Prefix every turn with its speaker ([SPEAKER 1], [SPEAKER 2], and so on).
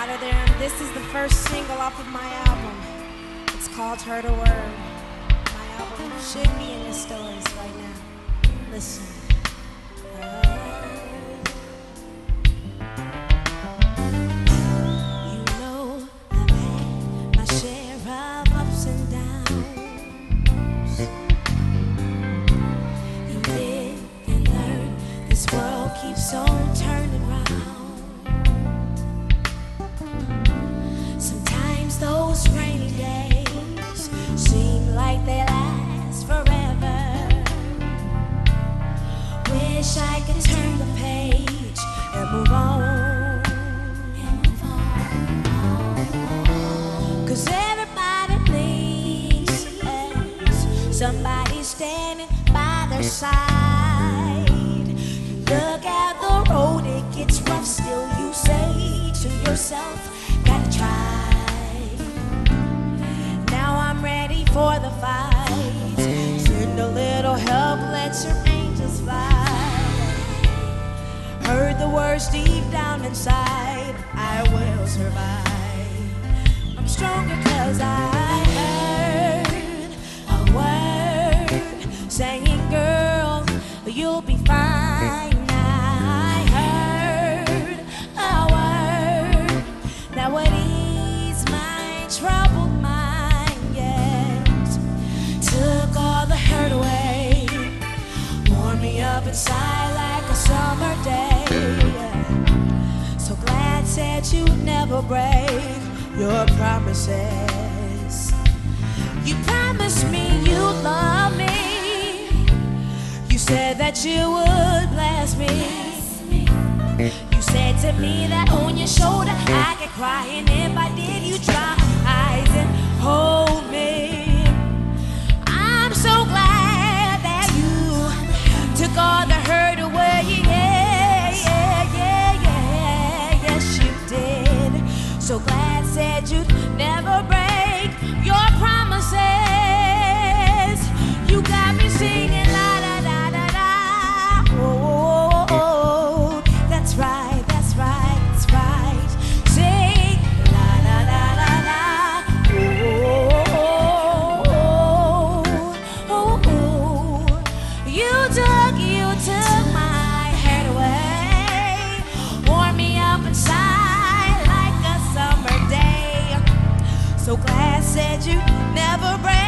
[SPEAKER 1] out of there, and this is the first single off of my album. It's called Heard a Word. My album should be in the stores right now. Listen. You know I've had my share of ups and downs. You live and learn. This world keeps on turning round. Those rainy days seem like they last forever. Wish I could turn the page and move on. Cause everybody needs somebody standing by their side. Look at the road, it gets rough. Still you say to yourself, gotta try. For the fight, send a little help, let your angels fly. Heard the words deep down inside, I will survive. I'm stronger cause I heard a word saying, girl, you'll be fine. I heard a word that would ease my troubled mind. Took all the hurt away, warmed me up inside like a summer day. So glad said you'd never break your promises. You promised me you'd love me. You said that you would bless me. You said to me that on your shoulder I could cry, and if I did, you dry eyes and hold me. So glad that you took all the hurt away. Yes, you did. So glad said you'd never break your promises. You got me singing la da da da da. Oh, oh, oh, oh. That's right, that's right, that's right. Sing la da da da da. Oh, oh, oh, oh. You took my head away, warmed me up inside like a summer day. So glad said you never break